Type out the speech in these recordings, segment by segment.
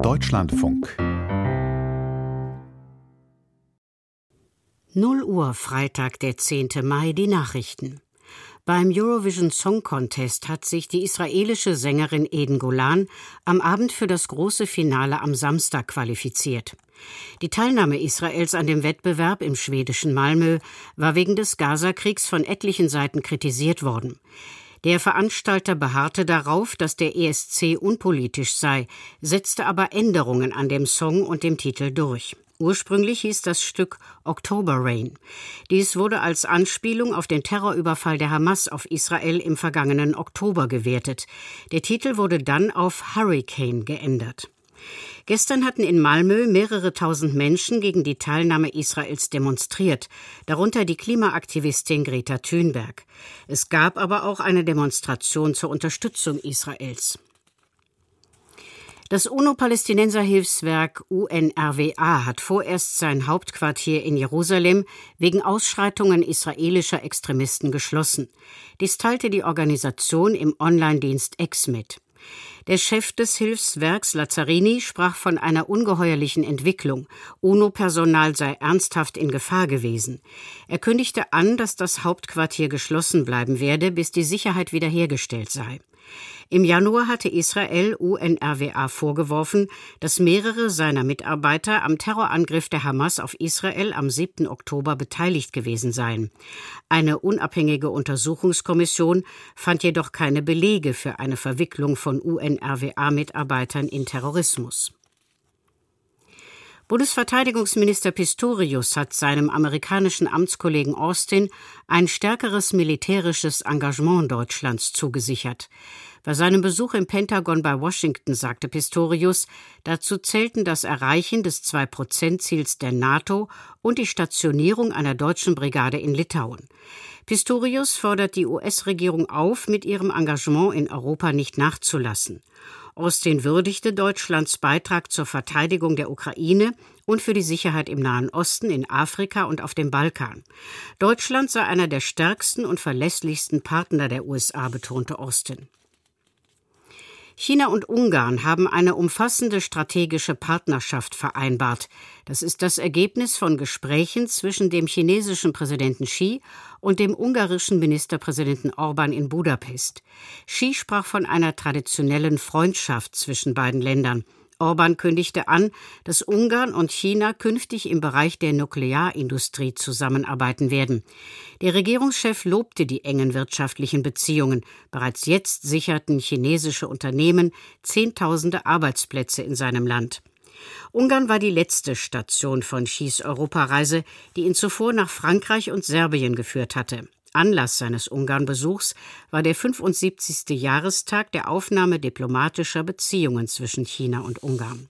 Deutschlandfunk 0 Uhr, Freitag, der 10. Mai, die Nachrichten. Beim Eurovision Song Contest hat sich die israelische Sängerin Eden Golan am Abend für das große Finale am Samstag qualifiziert. Die Teilnahme Israels an dem Wettbewerb im schwedischen Malmö war wegen des Gazakriegs von etlichen Seiten kritisiert worden. Der Veranstalter beharrte darauf, dass der ESC unpolitisch sei, setzte aber Änderungen an dem Song und dem Titel durch. Ursprünglich hieß das Stück October Rain. Dies wurde als Anspielung auf den Terrorüberfall der Hamas auf Israel im vergangenen Oktober gewertet. Der Titel wurde dann auf Hurricane geändert. Gestern hatten in Malmö mehrere tausend Menschen gegen die Teilnahme Israels demonstriert, darunter die Klimaaktivistin Greta Thunberg. Es gab aber auch eine Demonstration zur Unterstützung Israels. Das UNO-Palästinenser-Hilfswerk UNRWA hat vorerst sein Hauptquartier in Jerusalem wegen Ausschreitungen israelischer Extremisten geschlossen. Dies teilte die Organisation im Online-Dienst X mit. Der Chef des Hilfswerks, Lazzarini, sprach von einer ungeheuerlichen Entwicklung. UNO-Personal sei ernsthaft in Gefahr gewesen. Er kündigte an, dass das Hauptquartier geschlossen bleiben werde, bis die Sicherheit wiederhergestellt sei. Im Januar hatte Israel UNRWA vorgeworfen, dass mehrere seiner Mitarbeiter am Terrorangriff der Hamas auf Israel am 7. Oktober beteiligt gewesen seien. Eine unabhängige Untersuchungskommission fand jedoch keine Belege für eine Verwicklung von UNRWA-Mitarbeitern in Terrorismus. Bundesverteidigungsminister Pistorius hat seinem amerikanischen Amtskollegen Austin ein stärkeres militärisches Engagement Deutschlands zugesichert. Bei seinem Besuch im Pentagon bei Washington sagte Pistorius, dazu zählten das Erreichen des 2%-Ziels der NATO und die Stationierung einer deutschen Brigade in Litauen. Pistorius fordert die US-Regierung auf, mit ihrem Engagement in Europa nicht nachzulassen. Austin würdigte Deutschlands Beitrag zur Verteidigung der Ukraine und für die Sicherheit im Nahen Osten, in Afrika und auf dem Balkan. Deutschland sei einer der stärksten und verlässlichsten Partner der USA, betonte Austin. China und Ungarn haben eine umfassende strategische Partnerschaft vereinbart. Das ist das Ergebnis von Gesprächen zwischen dem chinesischen Präsidenten Xi und dem ungarischen Ministerpräsidenten Orbán in Budapest. Xi sprach von einer traditionellen Freundschaft zwischen beiden Ländern. Orbán kündigte an, dass Ungarn und China künftig im Bereich der Nuklearindustrie zusammenarbeiten werden. Der Regierungschef lobte die engen wirtschaftlichen Beziehungen. Bereits jetzt sicherten chinesische Unternehmen Zehntausende Arbeitsplätze in seinem Land. Ungarn war die letzte Station von Xis Europareise, die ihn zuvor nach Frankreich und Serbien geführt hatte. Anlass seines Ungarn-Besuchs war der 75. Jahrestag der Aufnahme diplomatischer Beziehungen zwischen China und Ungarn.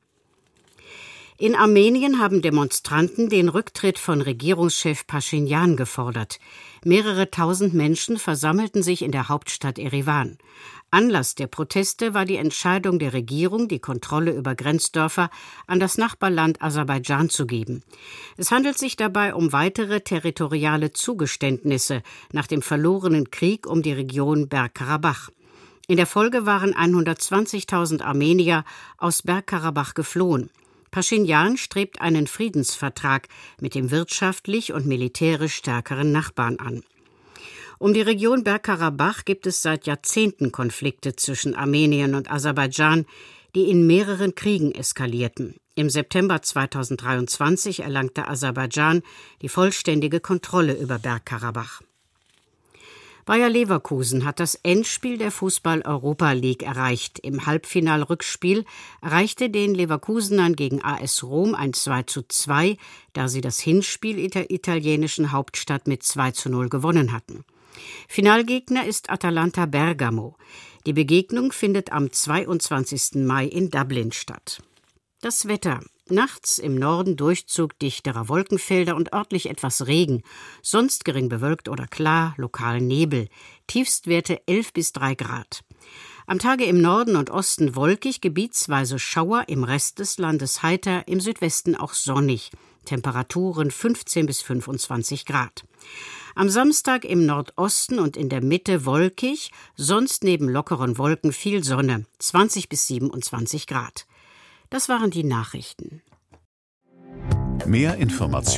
In Armenien haben Demonstranten den Rücktritt von Regierungschef Paschinjan gefordert. Mehrere tausend Menschen versammelten sich in der Hauptstadt Erivan. Anlass der Proteste war die Entscheidung der Regierung, die Kontrolle über Grenzdörfer an das Nachbarland Aserbaidschan zu geben. Es handelt sich dabei um weitere territoriale Zugeständnisse nach dem verlorenen Krieg um die Region Bergkarabach. In der Folge waren 120.000 Armenier aus Bergkarabach geflohen. Paschinjan strebt einen Friedensvertrag mit dem wirtschaftlich und militärisch stärkeren Nachbarn an. Um die Region Bergkarabach gibt es seit Jahrzehnten Konflikte zwischen Armenien und Aserbaidschan, die in mehreren Kriegen eskalierten. Im September 2023 erlangte Aserbaidschan die vollständige Kontrolle über Bergkarabach. Bayer Leverkusen hat das Endspiel der Fußball-Europa League erreicht. Im Halbfinalrückspiel erreichte den Leverkusenern gegen AS Rom ein 2:2, da sie das Hinspiel in der italienischen Hauptstadt mit 2:0 gewonnen hatten. Finalgegner ist Atalanta Bergamo. Die Begegnung findet am 22. Mai in Dublin statt. Das Wetter. Nachts im Norden Durchzug dichterer Wolkenfelder und örtlich etwas Regen. Sonst gering bewölkt oder klar, lokal Nebel. Tiefstwerte 11 bis 3 Grad. Am Tage im Norden und Osten wolkig, gebietsweise Schauer, im Rest des Landes heiter, im Südwesten auch sonnig. Temperaturen 15 bis 25 Grad. Am Samstag im Nordosten und in der Mitte wolkig, sonst neben lockeren Wolken viel Sonne, 20 bis 27 Grad. Das waren die Nachrichten. Mehr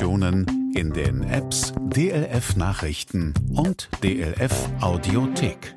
Informationen in den Apps DLF Nachrichten und DLF Audiothek.